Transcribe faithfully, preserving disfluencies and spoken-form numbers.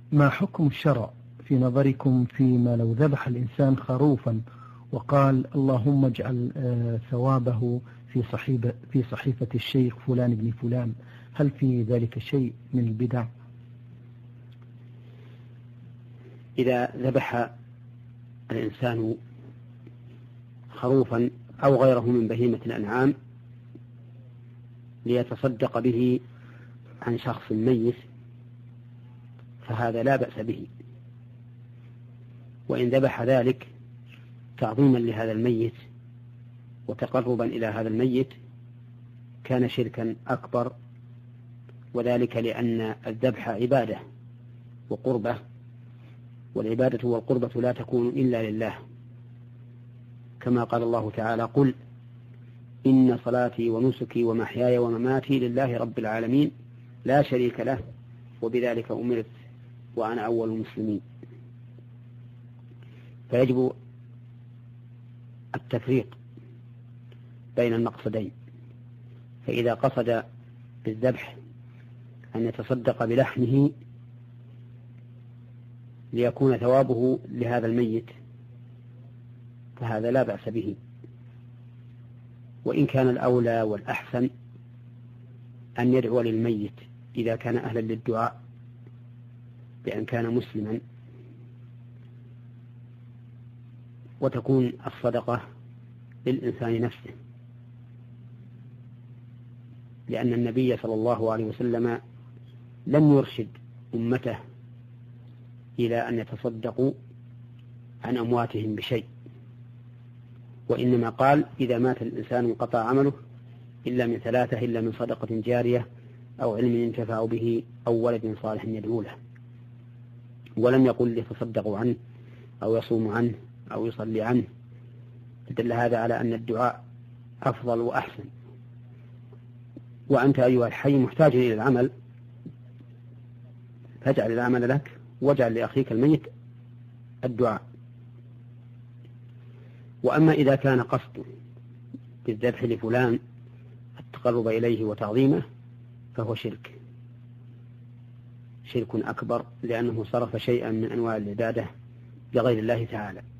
ما حكم الشرع في نظركم فيما لو ذبح الإنسان خروفا وقال اللهم اجعل ثوابه في صحيفة في صحيفة الشيخ فلان بن فلان، هل في ذلك شيء من البدع؟ إذا ذبح الإنسان خروفا أو غيره من بهيمة الأنعام ليتصدق به عن شخص ميت فهذا لا بأس به، وإن ذبح ذلك تعظيما لهذا الميت وتقربا إلى هذا الميت كان شركا أكبر، وذلك لأن الذبح عبادة وقربة، والعبادة والقربة لا تكون إلا لله، كما قال الله تعالى قل إن صلاتي ونسكي ومحياي ومماتي لله رب العالمين لا شريك له وبذلك أمرت وأنا أول المسلمين. فيجب التفريق بين المقصدين، فإذا قصد بالذبح أن يتصدق بلحمه ليكون ثوابه لهذا الميت فهذا لا بأس به، وإن كان الأولى والأحسن أن يدعو للميت إذا كان أهلا للدعاء بأن كان مسلما، وتكون الصدقة للإنسان نفسه، لأن النبي صلى الله عليه وسلم لم يرشد أمته إلى أن يتصدقوا عن أمواتهم بشيء، وإنما قال إذا مات الإنسان انقطع عمله إلا من ثلاثة، إلا من صدقة جارية أو علم ينتفع به أو ولد صالح يدعو له، ولم يقل يتصدقوا عنه أو يصوم عنه أو يصلي عنه. فدل هذا على أن الدعاء أفضل وأحسن. وأنت أيها الحي محتاج إلى العمل، فاجعل العمل لك واجعل لأخيك الميت الدعاء. وأما إذا كان قصده بالذبح لفلان التقرب إليه وتعظيمه فهو شرك شرك أكبر، لأنه صرف شيئا من أنواع العبادة لغير الله تعالى.